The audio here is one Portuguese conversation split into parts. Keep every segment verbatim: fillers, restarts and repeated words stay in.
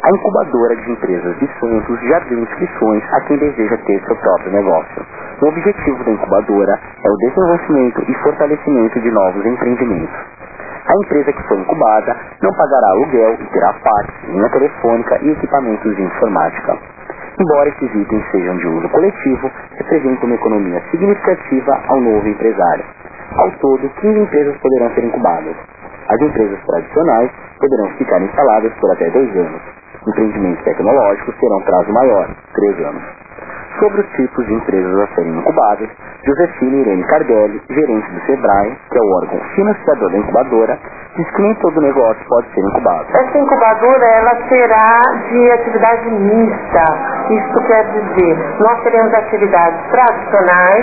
A incubadora de empresas de Santos já deu inscrições a quem deseja ter seu próprio negócio. O objetivo da incubadora é o desenvolvimento e fortalecimento de novos empreendimentos. A empresa que for incubada não pagará aluguel e terá fax, linha telefônica e equipamentos de informática. Embora esses itens sejam de uso coletivo, representam uma economia significativa ao novo empresário. Ao todo, quinze empresas poderão ser incubadas. As empresas tradicionais poderão ficar instaladas por até dois anos. Empreendimentos tecnológicos terão prazo maior, três anos. Sobre os tipos de empresas a serem incubadas, Josefina Irene Cardelli, gerente do SEBRAE, que é o órgão financiador da incubadora, diz que nem todo negócio pode ser incubado. Essa incubadora ela será de atividade mista. Isso quer dizer, nós teremos atividades tradicionais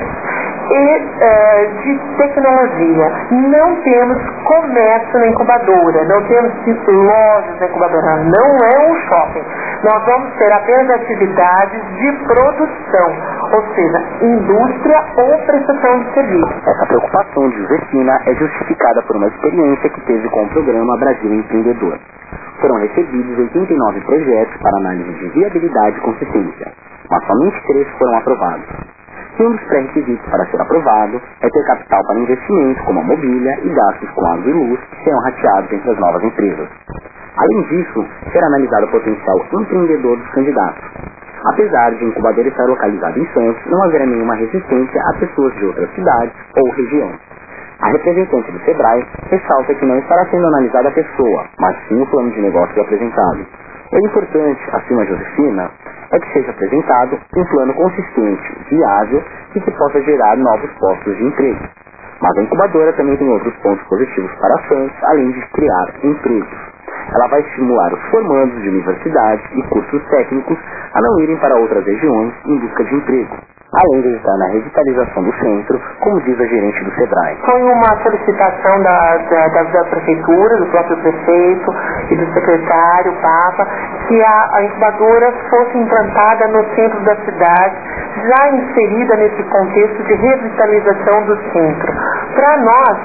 e é, de tecnologia. Não temos comércio na incubadora, não temos tipo lojas na incubadora, não é um shopping. Nós vamos ter apenas atividades de produção, ou seja, indústria ou prestação de serviço. Essa preocupação de Josefina é justificada por uma experiência que teve com o programa Brasil Empreendedor. Foram recebidos oitenta e nove projetos para análise de viabilidade e consistência, mas somente três foram aprovados. E um dos pré-requisitos para ser aprovado é ter capital para investimento, como a mobília e gastos com água e luz, que serão rateados entre as novas empresas. Além disso, será analisado o potencial empreendedor dos candidatos. Apesar de a incubadora estar localizada em Santos, não haverá nenhuma resistência a pessoas de outras cidades ou região. A representante do SEBRAE ressalta que não estará sendo analisada a pessoa, mas sim o plano de negócio apresentado. O importante, afirma a Josefina, é que seja apresentado um plano consistente, viável e que possa gerar novos postos de emprego. Mas a incubadora também tem outros pontos positivos para Santos, além de criar empregos. Ela vai estimular os formandos de universidades e cursos técnicos a não irem para outras regiões em busca de emprego, além de estar na revitalização do centro, como diz a gerente do SEBRAE. Foi uma solicitação da, da, da, da prefeitura, do próprio prefeito e do secretário, Papa, que a, a incubadora fosse implantada no centro da cidade, já inserida nesse contexto de revitalização do centro. Para nós,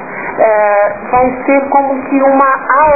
é, vai ser como que uma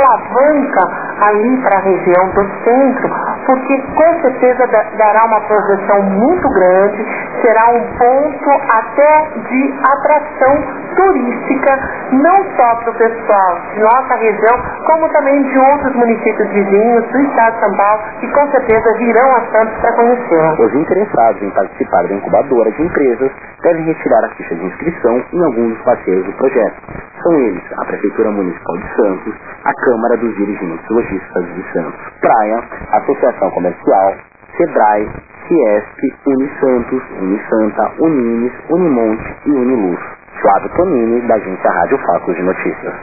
alavanca ali para a região do centro, porque com certeza dará uma projeção muito grande, será um ponto até de atração turística, não só para o pessoal de nossa região, como também de outros municípios vizinhos do estado de São Paulo, que com certeza virão a Santos para conhecê-la. Os interessados em participar da incubadora de empresas devem retirar a ficha de inscrição em algum dos parceiros do projeto. São eles a Prefeitura Municipal de Santos, a Câmara dos Dirigentes Lojistas de Santos, Praia, Associação Comercial, SEBRAE, Fiesp, Unisantos, Unisanta, Unines, Unimonte e Uniluz. Flávio Tonini, da agência Rádio Facos de Notícias.